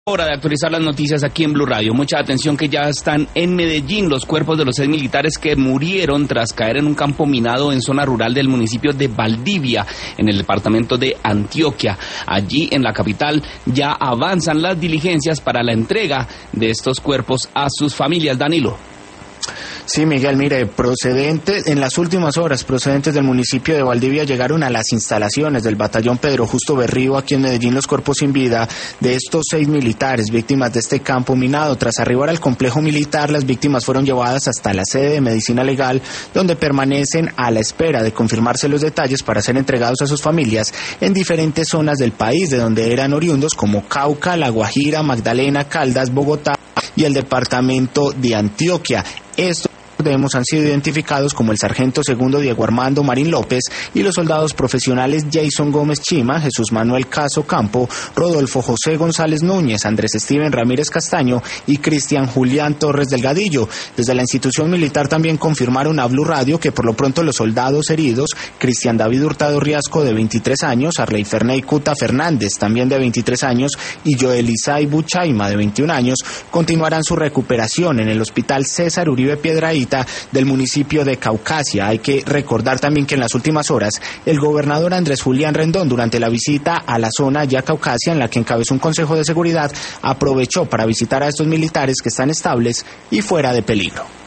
Hora de actualizar las noticias aquí en Blue Radio. Mucha atención que ya están en Medellín los cuerpos de los 6 militares que murieron tras caer en un campo minado en zona rural del municipio de Valdivia, en el departamento de Antioquia. Allí en la capital ya avanzan las diligencias para la entrega de estos cuerpos a sus familias. Danilo. Sí, Miguel, mire, en las últimas horas, procedentes del municipio de Valdivia llegaron a las instalaciones del batallón Pedro Justo Berrío, aquí en Medellín, los cuerpos sin vida de estos 6 militares víctimas de este campo minado. Tras arribar al complejo militar, las víctimas fueron llevadas hasta la sede de Medicina Legal, donde permanecen a la espera de confirmarse los detalles para ser entregados a sus familias en diferentes zonas del país, de donde eran oriundos, como Cauca, La Guajira, Magdalena, Caldas, Bogotá y el departamento de Antioquia. Estos han sido identificados como el sargento segundo Diego Armando Marín López y los soldados profesionales Jason Gómez Chima, Jesús Manuel Caso Campo, Rodolfo José González Núñez, Andrés Steven Ramírez Castaño y Cristian Julián Torres Delgadillo. Desde la institución militar también confirmaron a Blue Radio que por lo pronto los soldados heridos, Cristian David Hurtado Riasco, de 23 años, Arley Ferney Cuta Fernández, también de 23 años, y Joel Isai Buchaima, de 21 años, continuarán su recuperación en el Hospital César Uribe Piedrahíta del municipio de Caucasia. Hay que recordar también que en las últimas horas el gobernador Andrés Julián Rendón, durante la visita a la zona ya Caucasia, en la que encabezó un consejo de seguridad, aprovechó para visitar a estos militares que están estables y fuera de peligro.